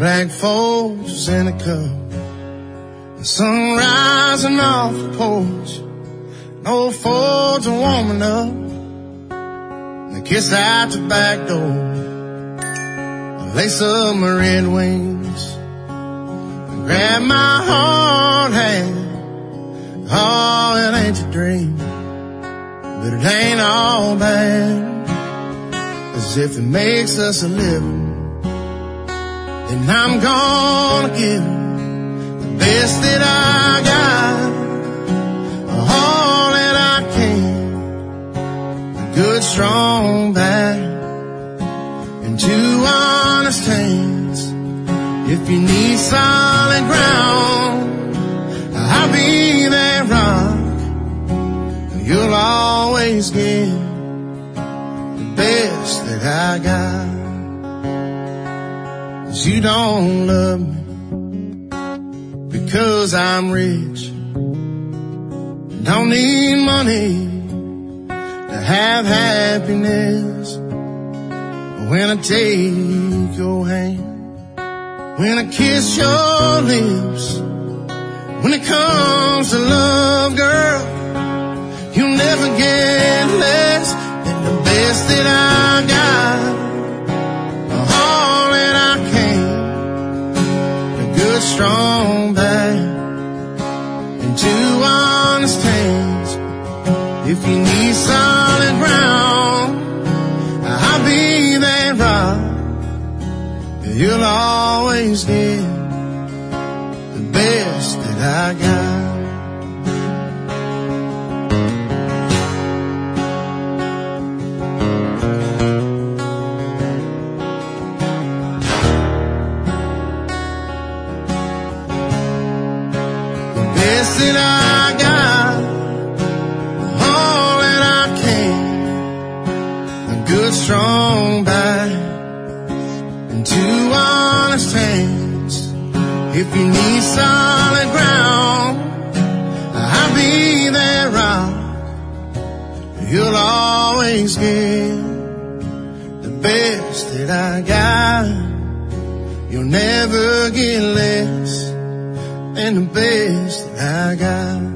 black folks in a cup, the sun rising off the porch, no folks are warming up, they kiss out the back door, lace up my red wings, grab my hard hand. Oh, it ain't a dream, but it ain't all bad. As if it makes us a living, then I'm gonna give the best that I got, all that I can, a good strong back, and two honest hands. If you need solid ground, I'll be that rock. You'll always get the best that I got. 'Cause you don't love me because I'm rich, don't need money to have happiness. But when I take your hand, when I kiss your lips, when it comes to love, girl, you'll never get less than the best that I got, all that I can, a good strong back, and two honest hands. If you need solid ground, I'll be that rock. You'll always get the best that I got. The best that I got, all that I can, a good strong back, and two honest hands. If you need solid ground, I'll be that rock. You'll always get the best that I got. You'll never get less than the best that I got.